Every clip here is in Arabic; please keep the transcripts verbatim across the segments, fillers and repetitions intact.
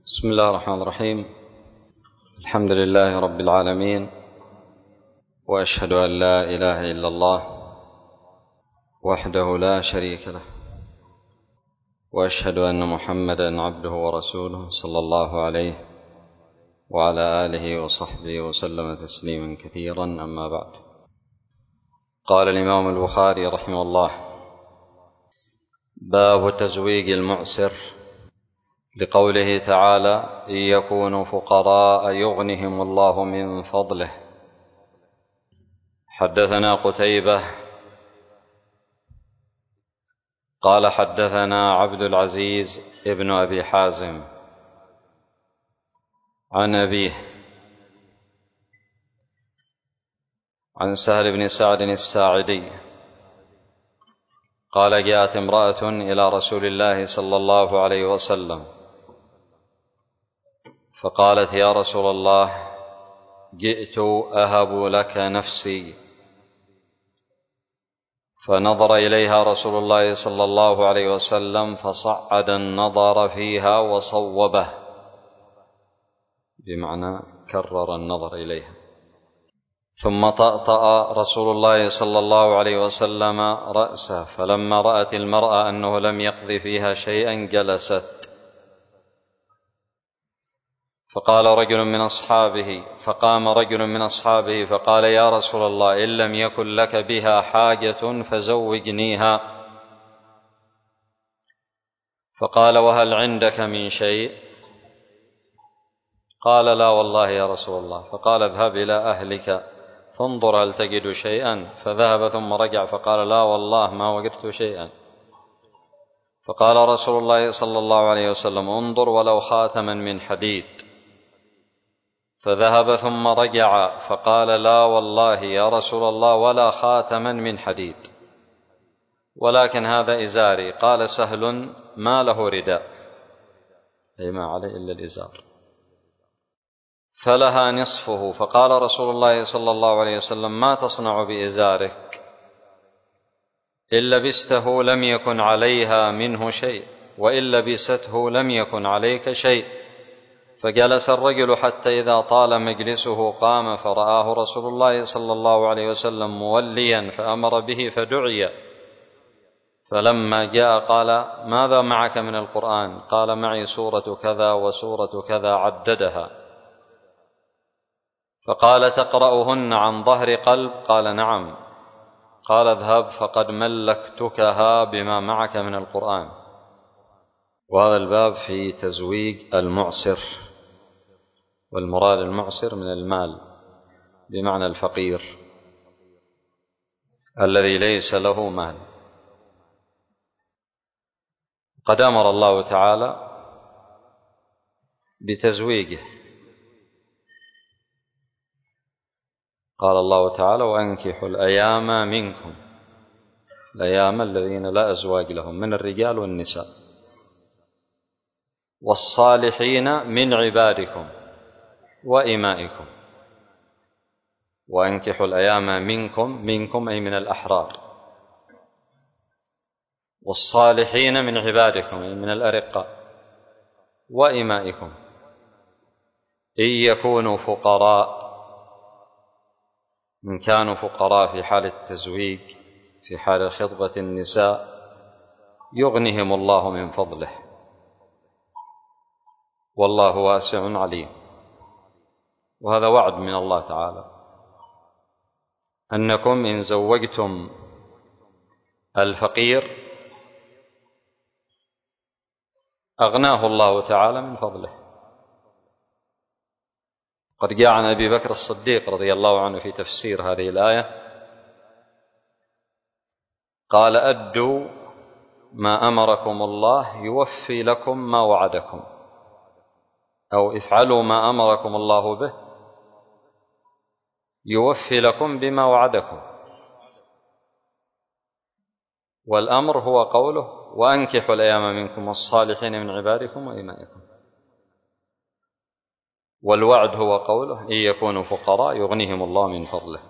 بسم الله الرحمن الرحيم. الحمد لله رب العالمين، وأشهد أن لا إله إلا الله وحده لا شريك له، وأشهد أن محمدا عبده ورسوله صلى الله عليه وعلى آله وصحبه وسلم تسليما كثيرا. أما بعد، قال الإمام البخاري رحمه الله: باب تزويج المعسر، لقوله تعالى: إن يكونوا فقراء يغنهم الله من فضله. حدثنا قتيبة قال حدثنا عبد العزيز ابن أبي حازم عن أبيه عن سهل بن سعد الساعدي قال: جاءت امرأة إلى رسول الله صلى الله عليه وسلم فقالت: يا رسول الله، جئت أهب لك نفسي. فنظر إليها رسول الله صلى الله عليه وسلم فصعد النظر فيها وصوبه، بمعنى كرر النظر إليها. ثم طأطأ رسول الله صلى الله عليه وسلم رأسه، فلما رأت المرأة أنه لم يقض فيها شيئا جلست. فقال رجل من أصحابه فقام رجل من أصحابه فقال: يا رسول الله، إن لم يكن لك بها حاجة فزوجنيها. فقال: وهل عندك من شيء؟ قال: لا والله يا رسول الله. فقال: اذهب إلى أهلك فانظر هل تجد شيئا. فذهب ثم رجع فقال: لا والله ما وجدت شيئا. فقال رسول الله صلى الله عليه وسلم: انظر ولو خاتما من حديد. فذهب ثم رجع فقال: لا والله يا رسول الله ولا خاتما من حديد، ولكن هذا إزاري. قال سهل: ما له رداء، أي ما عليه إلا الإزار، فلها نصفه. فقال رسول الله صلى الله عليه وسلم: ما تصنع بإزارك؟ إن لبسته لم يكن عليها منه شيء، وإن لبسته لم يكن عليك شيء. فجلس الرجل حتى إذا طال مجلسه قام، فرآه رسول الله صلى الله عليه وسلم موليا فأمر به فدعي. فلما جاء قال: ماذا معك من القرآن؟ قال: معي سورة كذا وسورة كذا، عددها. فقال: تقرأهن عن ظهر قلب؟ قال: نعم. قال: اذهب فقد ملكتكها بما معك من القرآن. وهذا الباب في تزويج المعسر، والمراد المعسر من المال بمعنى الفقير الذي ليس له مال. قد أمر الله تعالى بتزويجه. قال الله تعالى: وأنكحوا الأيام منكم، الأيام الذين لا أزواج لهم من الرجال والنساء، والصالحين من عبادكم وإمائكم. وأنكحوا الأيام منكم، منكم أي من الأحرار، والصالحين من عبادكم أي من الأرقاء، وإمائكم إن يكونوا فقراء. إن كانوا فقراء في حال التزويج، في حال خطبة النساء، يغنهم الله من فضله، والله واسع عليم. وهذا وعد من الله تعالى أنكم إن زوجتم الفقير أغناه الله تعالى من فضله. قد جاء عن أبي بكر الصديق رضي الله عنه في تفسير هذه الآية قال: أدوا ما أمركم الله يوفي لكم ما وعدكم، أو افعلوا ما أمركم الله به يوفي لكم بما وعدكم. والأمر هو قوله: وأنكحوا الأيام منكم والصالحين من عبادكم وإمائكم. والوعد هو قوله: إن يكونوا فقراء يغنيهم الله من فضله.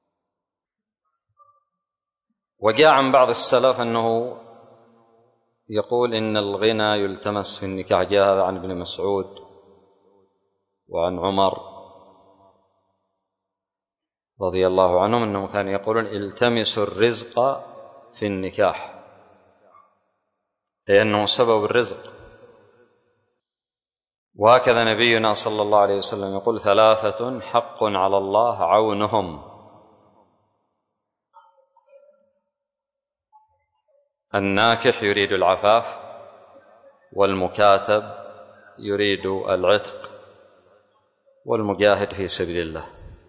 وجاء عن بعض السلف أنه يقول إن الغنى يلتمس في النكاح. جاء هذا عن ابن مسعود وعن عمر رضي الله عنهم أنهم كانوا يقولون التمسوا الرزق في النكاح لأنه سبب الرزق. وهكذا نبينا صلى الله عليه وسلم يقول ثلاثة حق على الله عونهم: الناكح يريد العفاف، والمكاتب يريد العتق، والمجاهد في سبيل الله.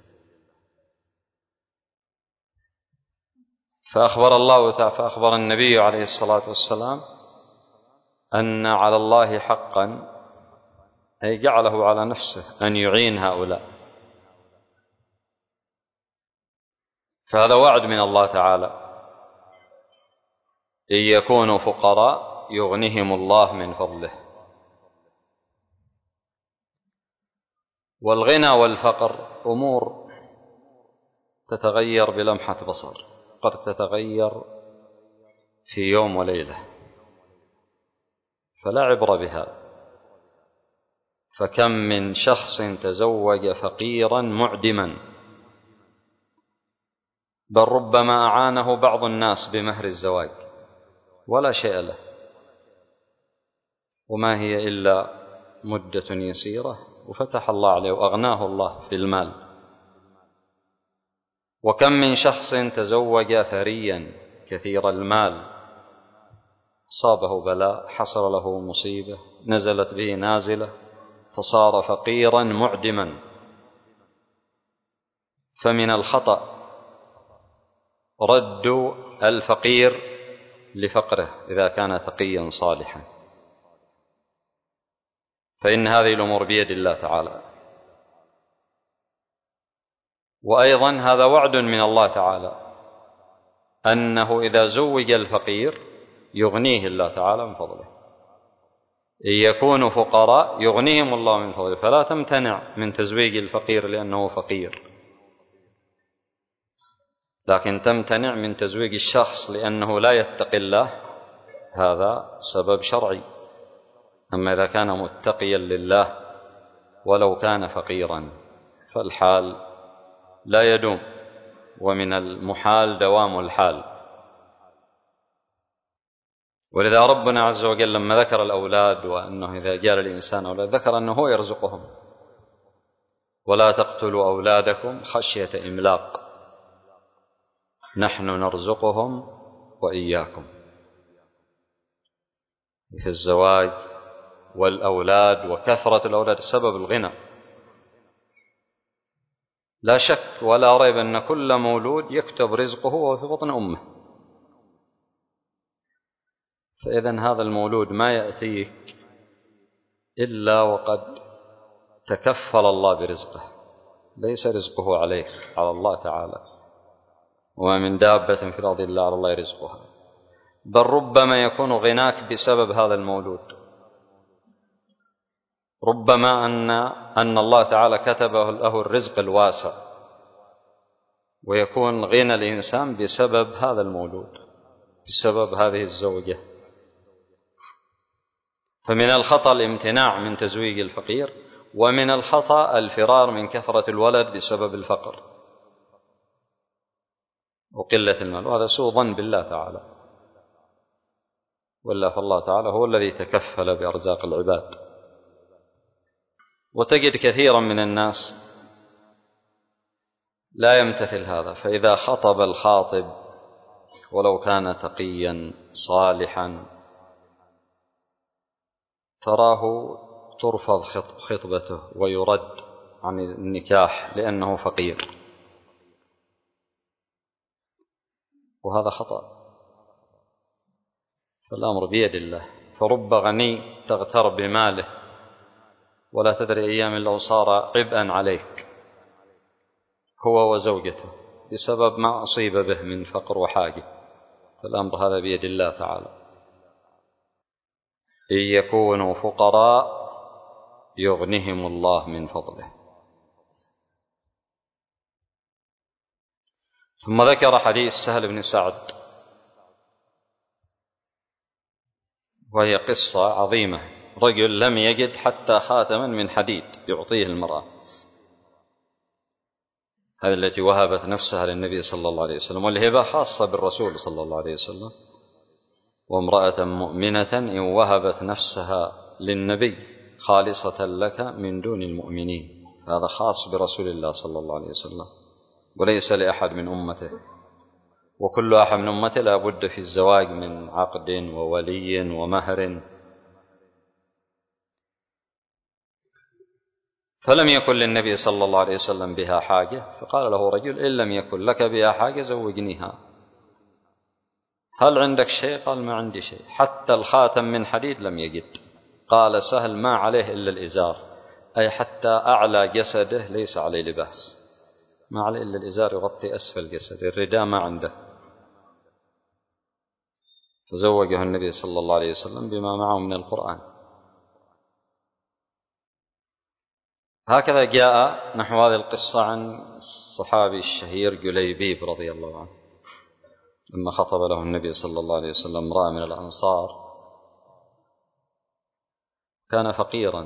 فأخبر الله تعالى فأخبر النبي عليه الصلاة والسلام أن على الله حقا، أي جعله على نفسه أن يعين هؤلاء. فهذا وعد من الله تعالى: إن يكونوا فقراء يغنيهم الله من فضله. والغنى والفقر أمور تتغير بلمحة بصر، قد تتغير في يوم وليلة، فلا عبرة بها. فكم من شخص تزوج فقيرا معدما، بل ربما أعانه بعض الناس بمهر الزواج ولا شيء له، وما هي إلا مدة يسيرة وفتح الله عليه وأغناه الله في المال. وكم من شخص تزوج ثريا كثير المال، صابه بلاء، حصل له مصيبة، نزلت به نازلة، فصار فقيرا معدما. فمن الخطأ رد الفقير لفقره إذا كان تقيا صالحا، فإن هذه الأمور بيد الله تعالى. وأيضا هذا وعد من الله تعالى أنه إذا زوج الفقير يغنيه الله تعالى من فضله. إن يكونوا فقراء يغنيهم الله من فضله، فلا تمتنع من تزويج الفقير لأنه فقير، لكن تمتنع من تزويج الشخص لأنه لا يتقي الله، هذا سبب شرعي. أما إذا كان متقيا لله ولو كان فقيرا فالحال لا يدوم، ومن المحال دوام الحال. ولذا ربنا عز وجل لما ذكر الأولاد وأنه إذا جاء الإنسان أولاد ذكر أنه هو يرزقهم: ولا تقتلوا أولادكم خشية إملاق نحن نرزقهم وإياكم. في الزواج والأولاد وكثرة الأولاد سبب الغنى، لا شك ولا ريب أن كل مولود يكتب رزقه وهو في بطن أمه. فإذن هذا المولود ما يأتيك إلا وقد تكفل الله برزقه، ليس رزقه عليك، على الله تعالى. وما من دابة في الأرض إلا على الله رزقها. بل ربما يكون غناك بسبب هذا المولود، ربما أن أن الله تعالى كتب له الرزق الواسع، ويكون غنى الإنسان بسبب هذا المولود، بسبب هذه الزوجة. فمن الخطأ الامتناع من تزويج الفقير، ومن الخطأ الفرار من كثرة الولد بسبب الفقر وقلة المال، وهذا سوء ظن بالله تعالى. ولا فالله تعالى هو الذي تكفل بأرزاق العباد. وتجد كثيرا من الناس لا يمتثل هذا، فإذا خطب الخاطب ولو كان تقيا صالحا تراه ترفض خطبته ويرد عن النكاح لأنه فقير، وهذا خطأ. فالأمر بيد الله. فرب غني تغتر بماله ولا تدري أيام لو صار عبئا عليك هو وزوجته بسبب ما أصيب به من فقر وحاجة. فالأمر هذا بيد الله تعالى. إن يكونوا فقراء يغنيهم الله من فضله. ثم ذكر حديث سهل بن سعد وهي قصة عظيمة. رجل لم يجد حتى خاتما من حديد يعطيه المرأة، هذه التي وهبت نفسها للنبي صلى الله عليه وسلم، والهبة خاصة بالرسول صلى الله عليه وسلم. وامرأة مؤمنة إن وهبت نفسها للنبي خالصة لك من دون المؤمنين، هذا خاص برسول الله صلى الله عليه وسلم وليس لأحد من أمته. وكل أحد من أمته لا بد في الزواج من عقد وولي ومهر. فلم يكن للنبي صلى الله عليه وسلم بها حاجة، فقال له رجل: إن لم يكن لك بها حاجة زوجنيها، هل عندك شيء؟ قال: ما عندي شيء. حتى الخاتم من حديد لم يجد. قال سهل: ما عليه إلا الإزار، أي حتى أعلى جسده ليس عليه لباس، ما عليه إلا الإزار يغطي أسفل جسده، الرداء ما عنده. فزوجه النبي صلى الله عليه وسلم بما معه من القرآن. هكذا جاء نحو هذه القصة عن الصحابي الشهير جليبيب رضي الله عنه، لما خطب له النبي صلى الله عليه وسلم امرأة من الأنصار، كان فقيرا،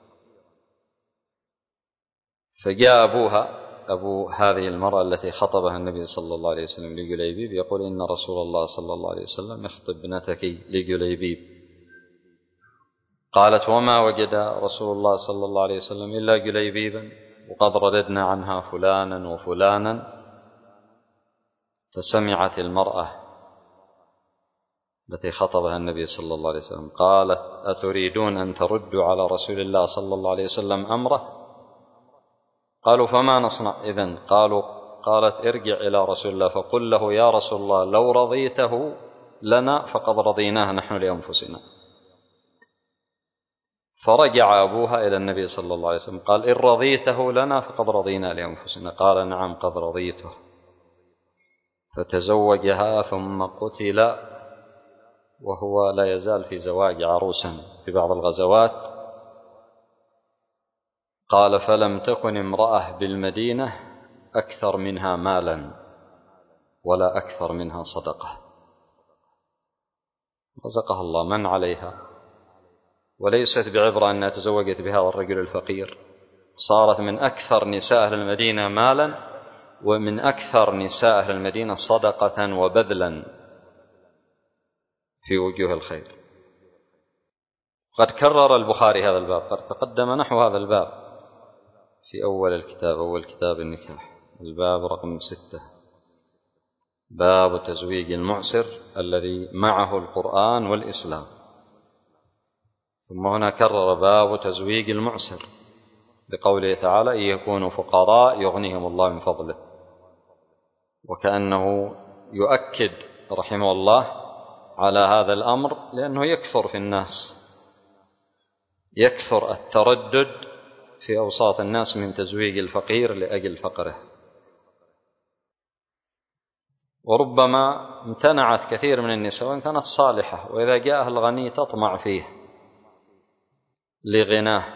فجاء أبوها أبو هذه المرأة التي خطبها النبي صلى الله عليه وسلم لجليبيب يقول: إن رسول الله صلى الله عليه وسلم يخطب ابنتك لجليبيب. قالت: وما وجد رسول الله صلى الله عليه وسلم إلا جليبيبا، وقد رددنا عنها فلانا وفلانا. فسمعت المرأة التي خطبها النبي صلى الله عليه وسلم قالت: أتريدون أن تردوا على رسول الله صلى الله عليه وسلم أمره؟ قالوا: فما نصنع إذن؟ قالوا قالت: ارجع إلى رسول الله فقل له: يا رسول الله، لو رضيته لنا فقد رضيناه نحن لأنفسنا. فرجع أبوها إلى النبي صلى الله عليه وسلم قال: إن رضيته لنا فقد رضينا لأنفسنا. قال: نعم قد رضيته. فتزوجها ثم قتل وهو لا يزال في زواج عروسا في بعض الغزوات. قال: فلم تكن امرأة بالمدينة أكثر منها مالا ولا أكثر منها صدقة، رزقها الله من عليها، وليست بعبرة أنها تزوجت بهذا الرجل الفقير، صارت من أكثر نساء أهل المدينة مالا ومن أكثر نساء أهل المدينة صدقة وبذلا في وجوه الخير. قد كرر البخاري هذا الباب، قد تقدم نحو هذا الباب في أول الكتاب، أول كتاب النكاح، الباب رقم ستة، باب تزويج المعسر الذي معه القرآن والإسلام. ثم هنا كرر باب تزويج المعسر بقوله تعالى: إن يكونوا فقراء يغنيهم الله من فضله، وكأنه يؤكد رحمه الله على هذا الأمر، لأنه يكثر في الناس، يكثر التردد في أوساط الناس من تزويج الفقير لأجل فقره، وربما امتنعت كثير من النساء وإن كانت صالحة، وإذا جاءها الغني تطمع فيه لغناه،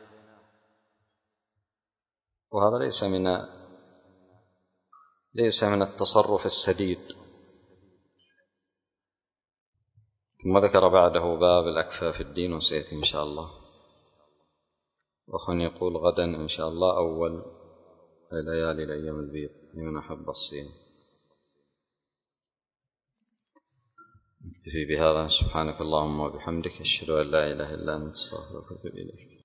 وهذا ليس من ليس من التصرف السديد. ثم ذكر بعده باب الأكفاء في الدين، وسيأتي إن شاء الله. وأخونا يقول: غدا إن شاء الله أول ليالي الأيام البيض لمن أحب الصيام. نكتفي بهذا. سبحانك اللهم وبحمدك، أشهد أن لا إله إلا أنت، أستغفرك وأتوب إليك.